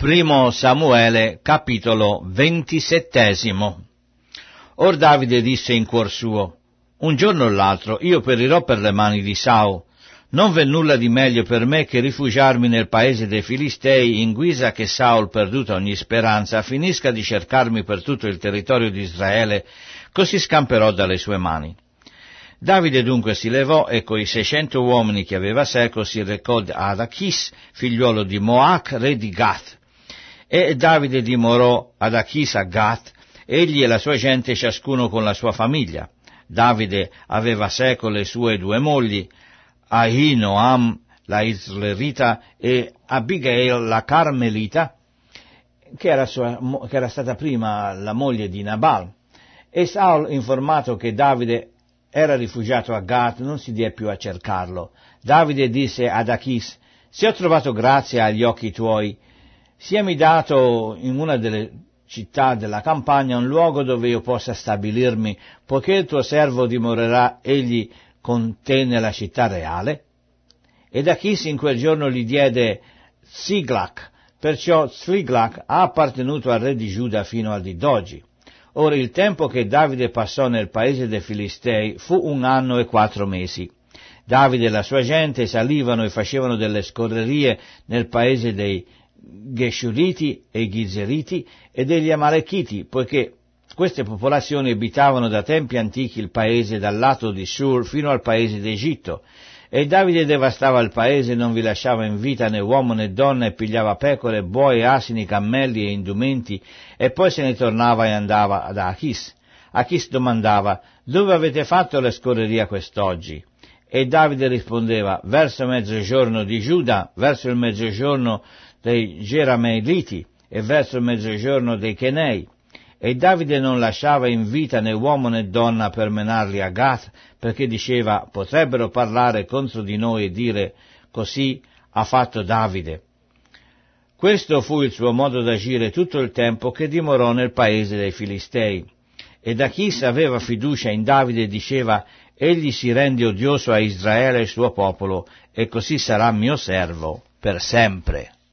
Primo Samuele, capitolo 27. Or Davide disse in cuor suo: un giorno o l'altro io perirò per le mani di Saul. Non v'è nulla di meglio per me che rifugiarmi nel paese dei Filistei, in guisa che Saul, perduta ogni speranza, finisca di cercarmi per tutto il territorio di Israele, così scamperò dalle sue mani. Davide dunque si levò e coi 600 uomini che aveva seco si recò ad Achis, figliuolo di Moac, re di Gath. E Davide dimorò ad Achis a Gath, egli e la sua gente ciascuno con la sua famiglia. Davide aveva seco le sue 2 mogli, Ahinoam la Islerita e Abigail la Carmelita, che era stata prima la moglie di Nabal. E Saul, informato che Davide era rifugiato a Gath, non si diè più a cercarlo. Davide disse ad Achis: se ho trovato grazia agli occhi tuoi, siami dato in una delle città della campagna un luogo dove io possa stabilirmi, poiché il tuo servo dimorerà egli con te nella città reale. Ed Achis in quel giorno gli diede Ziklag, perciò Ziklag ha appartenuto al re di Giuda fino al dì d'oggi. Ora il tempo che Davide passò nel paese dei Filistei fu 1 anno e 4 mesi. Davide e la sua gente salivano e facevano delle scorrerie nel paese dei Geshuriti e Gizeriti e degli Amalechiti, poiché queste popolazioni abitavano da tempi antichi il paese dal lato di Sur fino al paese d'Egitto. E Davide devastava il paese e non vi lasciava in vita né uomo né donna, e pigliava pecore, buoi, asini, cammelli e indumenti, e poi se ne tornava e andava ad Achis. Achis domandava: dove avete fatto le scorrerie quest'oggi? E Davide rispondeva: verso mezzogiorno di Giuda, verso il mezzogiorno dei Gerameliti e verso il mezzogiorno dei Chenei. E Davide non lasciava in vita né uomo né donna per menarli a Gath, perché diceva: potrebbero parlare contro di noi e dire: così ha fatto Davide. Questo fu il suo modo d'agire tutto il tempo che dimorò nel paese dei Filistei. Ed Achis aveva fiducia in Davide e diceva: egli si rende odioso a Israele il suo popolo, e così sarà mio servo per sempre.